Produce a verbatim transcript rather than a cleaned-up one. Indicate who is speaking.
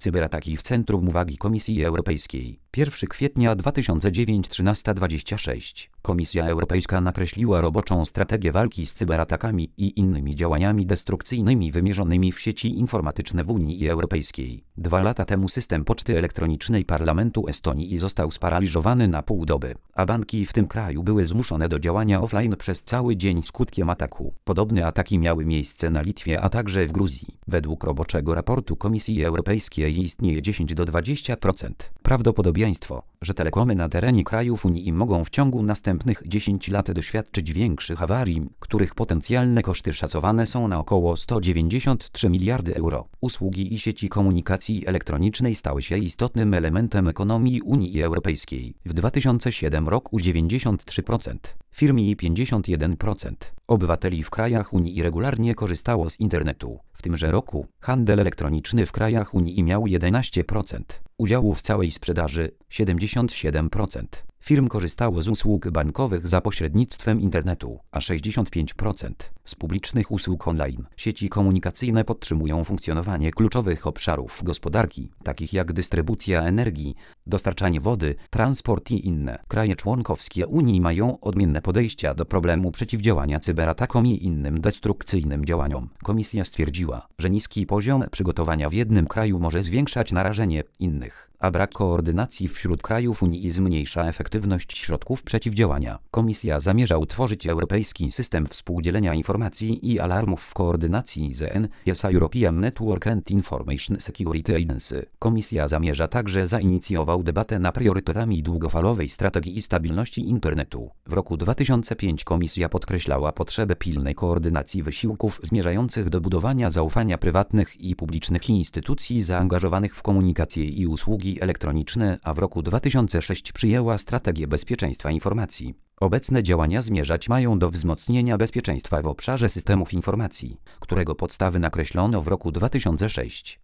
Speaker 1: Cyberataki w centrum uwagi Komisji Europejskiej. pierwszego kwietnia dwa tysiące dziewięć trzynaście dwadzieścia sześć. Komisja Europejska nakreśliła roboczą strategię walki z cyberatakami i innymi działaniami destrukcyjnymi wymierzonymi w sieci informatyczne w Unii Europejskiej. Dwa lata temu system poczty elektronicznej Parlamentu Estonii został sparaliżowany na pół doby, a banki w tym kraju były zmuszone do działania offline przez cały dzień skutkiem ataku. Podobne ataki miały miejsce na Litwie, a także w Gruzji. Według roboczego raportu Komisji Europejskiej istnieje dziesięć do dwudziestu procent prawdopodobieństwo, że telekomy na terenie krajów Unii mogą w ciągu następnych dziesięciu lat doświadczyć większych awarii, których potencjalne koszty szacowane są na około sto dziewięćdziesiąt trzy miliardy euro. Usługi i sieci komunikacji elektronicznej stały się istotnym elementem ekonomii Unii Europejskiej. W dwa tysiące siódmym roku dziewięćdziesiąt trzy procent firm i pięćdziesiąt jeden procent obywateli w krajach Unii regularnie korzystało z internetu. W tymże roku handel elektroniczny w krajach Unii miał jedenaście procent udziału w całej sprzedaży, siedemdziesiąt siedem procent firm korzystało z usług bankowych za pośrednictwem internetu, a sześćdziesiąt pięć procent z publicznych usług online. Sieci komunikacyjne podtrzymują funkcjonowanie kluczowych obszarów gospodarki, takich jak dystrybucja energii, dostarczanie wody, transport i inne. Kraje członkowskie Unii mają odmienne podejścia do problemu przeciwdziałania cyberatakom i innym destrukcyjnym działaniom. Komisja stwierdziła, że niski poziom przygotowania w jednym kraju może zwiększać narażenie innych, a brak koordynacji wśród krajów Unii zmniejsza efektywność środków przeciwdziałania. Komisja zamierza utworzyć europejski system współdzielenia informacji i alarmów w koordynacji z E N I S A European Network and Information Security Agency. Komisja zamierza także zainicjował debatę nad priorytetami długofalowej strategii stabilności internetu. W roku dwa tysiące piątym Komisja podkreślała potrzebę pilnej koordynacji wysiłków zmierzających do budowania zaufania prywatnych i publicznych instytucji zaangażowanych w komunikację i usługi elektroniczne, a w roku dwa tysiące szóstym przyjęła strategię bezpieczeństwa informacji. Obecne działania zmierzać mają do wzmocnienia bezpieczeństwa w obszarze systemów informacji, którego podstawy nakreślono w roku dwa tysiące szóstym.